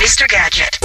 Mr. Gadget.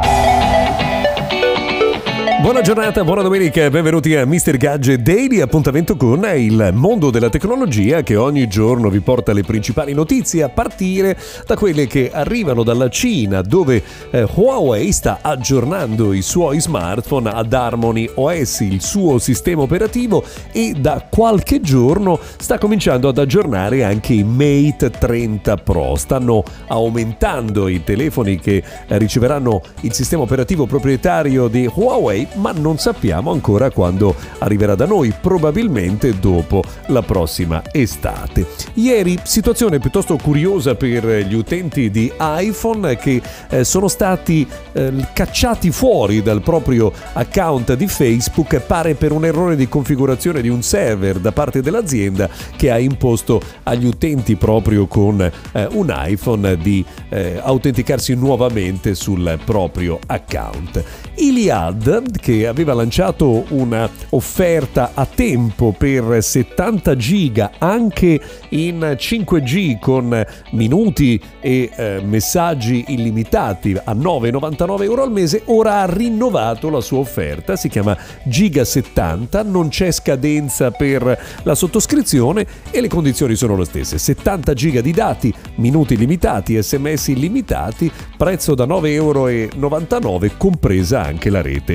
Buona giornata, buona domenica, benvenuti a Mr. Gadget Daily, appuntamento con il mondo della tecnologia che ogni giorno vi porta le principali notizie a partire da quelle che arrivano dalla Cina, dove Huawei sta aggiornando i suoi smartphone ad Harmony OS, il suo sistema operativo, e da qualche giorno sta cominciando ad aggiornare anche i Mate 30 Pro. Stanno aumentando i telefoni che riceveranno il sistema operativo proprietario di Huawei, ma non sappiamo ancora quando arriverà da noi, probabilmente dopo la prossima estate. Ieri situazione piuttosto curiosa per gli utenti di iPhone che sono stati cacciati fuori dal proprio account di Facebook, pare per un errore di configurazione di un server da parte dell'azienda che ha imposto agli utenti proprio con un iPhone di autenticarsi nuovamente sul proprio account. Iliad, che aveva lanciato una offerta a tempo per 70 giga anche in 5G con minuti e messaggi illimitati a 9,99 euro al mese, ora ha rinnovato la sua offerta. Si chiama Giga 70, non c'è scadenza per la sottoscrizione e le condizioni sono le stesse: 70 giga di dati, minuti limitati, sms illimitati, prezzo da 9,99 euro, compresa anche la rete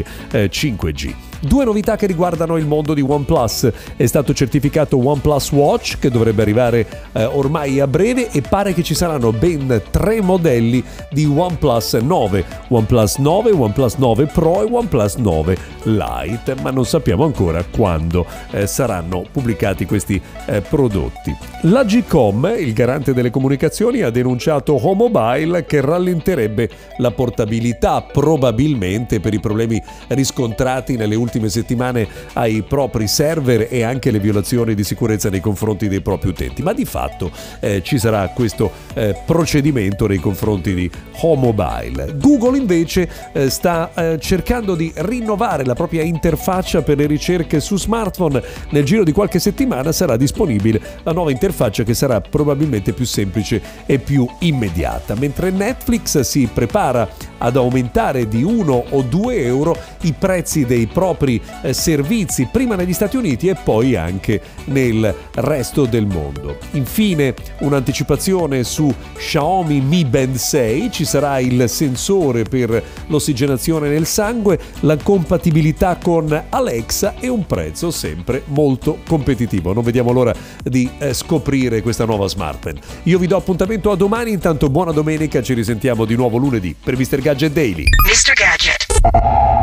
5G. Due novità che riguardano il mondo di OnePlus. È stato certificato OnePlus Watch, che dovrebbe arrivare ormai a breve, e pare che ci saranno ben 3 modelli di OnePlus 9, OnePlus 9, OnePlus 9 Pro e OnePlus 9 Lite, ma non sappiamo ancora quando saranno pubblicati questi prodotti. La Gcom, il garante delle comunicazioni, ha denunciato O-Mobile che rallenterebbe la portabilità, probabilmente per i problemi riscontrati nelle ultime settimane ai propri server e anche le violazioni di sicurezza nei confronti dei propri utenti. Ma di fatto ci sarà questo procedimento nei confronti di O-Mobile. Google invece sta cercando di rinnovare la propria interfaccia per le ricerche su smartphone. Nel giro di qualche settimana sarà disponibile la nuova interfaccia, che sarà probabilmente più semplice e più immediata. Mentre Netflix si prepara ad aumentare di 1 o 2 euro i prezzi dei propri servizi, prima negli Stati Uniti e poi anche nel resto del mondo. Infine un'anticipazione su Xiaomi Mi Band 6: ci sarà il sensore per l'ossigenazione nel sangue, la compatibilità con Alexa e un prezzo sempre molto competitivo. Non vediamo l'ora di scoprire questa nuova smartphone. Io vi do appuntamento a domani, intanto buona domenica, ci risentiamo di nuovo lunedì per Mr. Gadget Daily. Mr. Gadget.